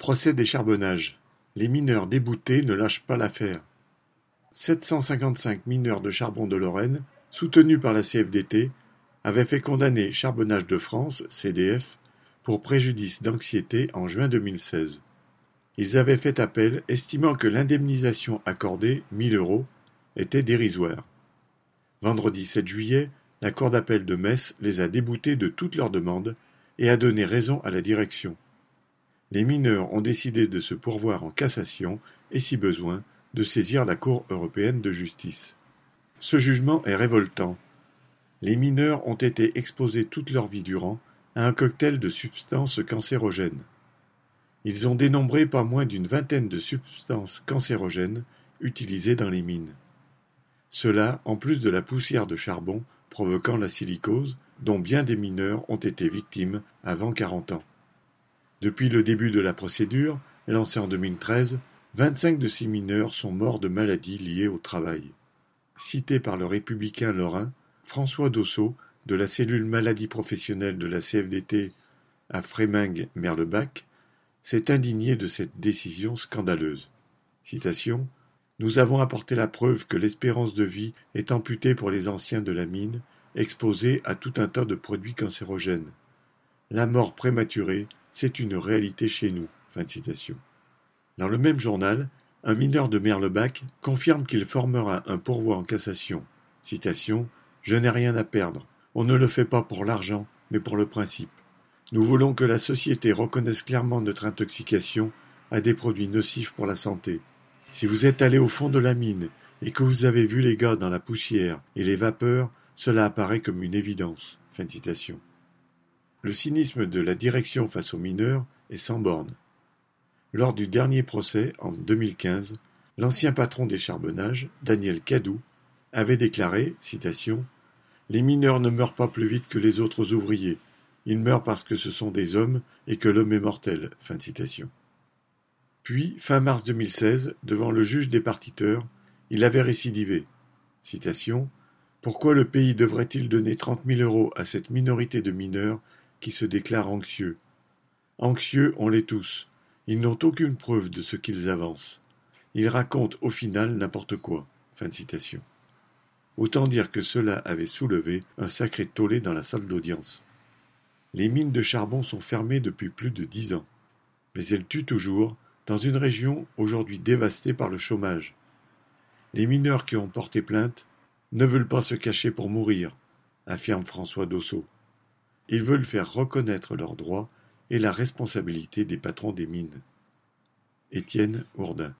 Procès des charbonnages. Les mineurs déboutés ne lâchent pas l'affaire. 755 mineurs de charbon de Lorraine, soutenus par la CFDT, avaient fait condamner Charbonnages de France, CDF, pour préjudice d'anxiété en juin 2016. Ils avaient fait appel, estimant que l'indemnisation accordée, 1 000 €, était dérisoire. Vendredi 7 juillet, la Cour d'appel de Metz les a déboutés de toutes leurs demandes et a donné raison à la direction. Les mineurs ont décidé de se pourvoir en cassation et, si besoin, de saisir la Cour européenne de justice. Ce jugement est révoltant. Les mineurs ont été exposés toute leur vie durant à un cocktail de substances cancérogènes. Ils ont dénombré pas moins d'une vingtaine de substances cancérogènes utilisées dans les mines. Cela en plus de la poussière de charbon provoquant la silicose, dont bien des mineurs ont été victimes avant 40 ans. Depuis le début de la procédure, lancée en 2013, 25 de ces mineurs sont morts de maladies liées au travail. Cité par le républicain lorrain, François Dossot, de la cellule maladie professionnelle de la CFDT à Frémingue-Merlebach, s'est indigné de cette décision scandaleuse. Citation : « Nous avons apporté la preuve que l'espérance de vie est amputée pour les anciens de la mine, exposés à tout un tas de produits cancérogènes. La mort prématurée, c'est une réalité chez nous. » Fin de citation. Dans le même journal, un mineur de Merlebach confirme qu'il formera un pourvoi en cassation. Citation : « Je n'ai rien à perdre. On ne le fait pas pour l'argent, mais pour le principe. Nous voulons que la société reconnaisse clairement notre intoxication à des produits nocifs pour la santé. Si vous êtes allé au fond de la mine et que vous avez vu les gars dans la poussière et les vapeurs, cela apparaît comme une évidence. » Fin de citation. Le cynisme de la direction face aux mineurs est sans borne. Lors du dernier procès, en 2015, l'ancien patron des charbonnages, Daniel Cadou, avait déclaré, citation, « Les mineurs ne meurent pas plus vite que les autres ouvriers. Ils meurent parce que ce sont des hommes et que l'homme est mortel. » Fin de citation. Puis, fin mars 2016, devant le juge départiteur, il avait récidivé. Citation, « Pourquoi le pays devrait-il donner 30 000 € à cette minorité de mineurs qui se déclarent anxieux ? Anxieux, on l'est tous. Ils n'ont aucune preuve de ce qu'ils avancent. Ils racontent au final n'importe quoi. » Fin de citation. Autant dire que cela avait soulevé un sacré tollé dans la salle d'audience. Les mines de charbon sont fermées depuis plus de 10 ans. Mais elles tuent toujours, dans une région aujourd'hui dévastée par le chômage. Les mineurs qui ont porté plainte ne veulent pas se cacher pour mourir, affirme François Dossot. Ils veulent faire reconnaître leurs droits et la responsabilité des patrons des mines. Étienne Hourdin.